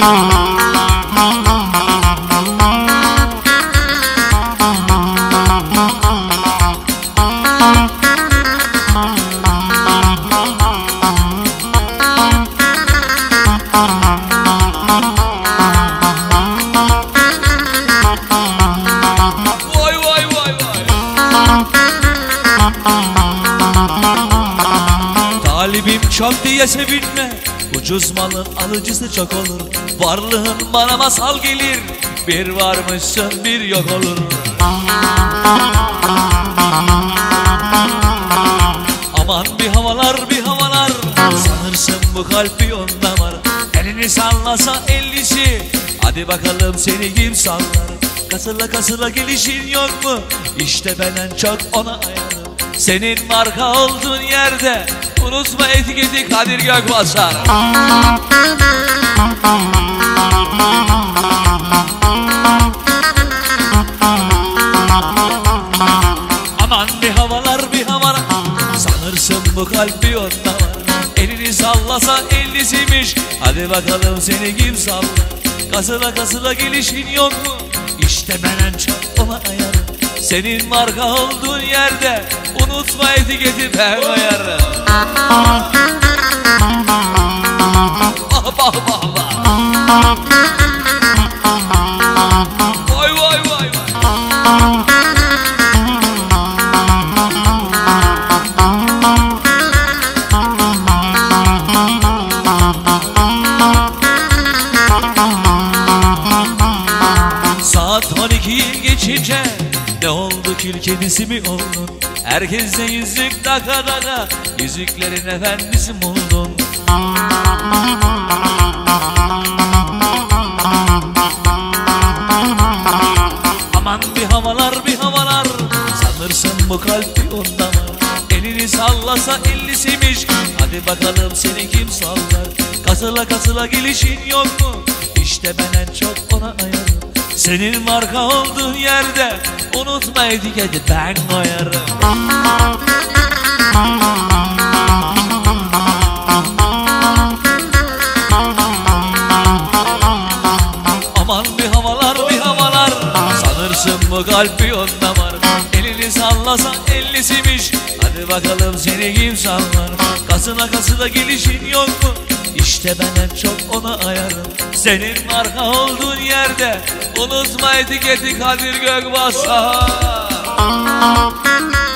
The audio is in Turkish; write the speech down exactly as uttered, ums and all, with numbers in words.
Talibim çok diye sevinme, ucuz malın alıcısı çok olur. Varlığın bana masal gelir, bir varmışsın bir yok olur. Aman bir havalar bir havalar, sanırsın bu kalp bir onda var. Elini sallasa ellisi, hadi bakalım seni kim sallar. Kasıla kasıla gelişin yok mu? İşte ben en çok ona ayarım. Senin marka olduğun yerde unutma etiketi Kadir Gökbasar. Aman bir havalar bir havalar, sanırsın bu kalp bir onda var. Elini sallasa ellisiymiş, hadi bakalım seni kim sallar. Kasıla kasıla gelişin yok mu? İşte ben en çok ona ayarım. Senin marka olduğun yerde unutma etiketi ben koyarım. Ah bah bah bah. Vay vay vay vay. Saat on ikiyi geçince ne oldu, kül kedisi mi oldun? Herkese yüzük taka taka, yüzüklerin efendisi mi oldun? Aman bir havalar bir havalar, sanırsın bu kalp bir onda var. Elini sallasa ellisiymiş, hadi bakalım seni kim sallar. Kasıla kasıla gelişin yok mu? İşte ben en çok ona ayarım. Senin marka olduğun yerde unutma etiketi ben koyarım. Aman bir havalar bir havalar, sanırsın bu kalp bir onda var. Elini sallasa ellisiymiş, hadi bakalım seni kim sallar. Kasına kasına gelişin yok mu? İşte ben en çok ona ayarım. Senin marka olduğun yerde unutma etiketi Kadir Gökbasar.